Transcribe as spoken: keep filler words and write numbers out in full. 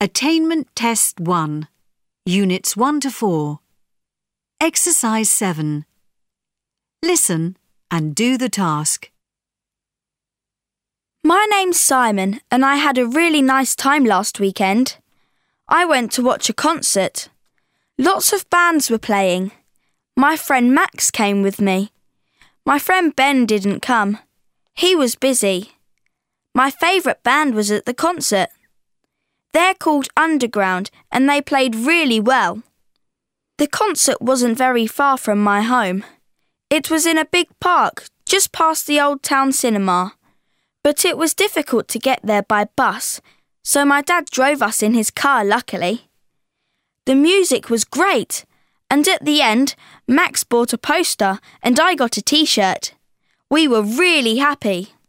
Attainment Test one, Units one to four. Exercise seven. Listen and do the task. My name's Simon and I had a really nice time last weekend. I went to watch a concert. Lots of bands were playing. My friend Max came with me. My friend Ben didn't come. He was busy. My favourite band was at the concert. They're called Underground and they played really well. The concert wasn't very far from my home. It was in a big park just past the Old Town Cinema. But it was difficult to get there by bus, so my dad drove us in his car, luckily. The music was great, and at the end, Max bought a poster and I got a t-shirt. We were really happy.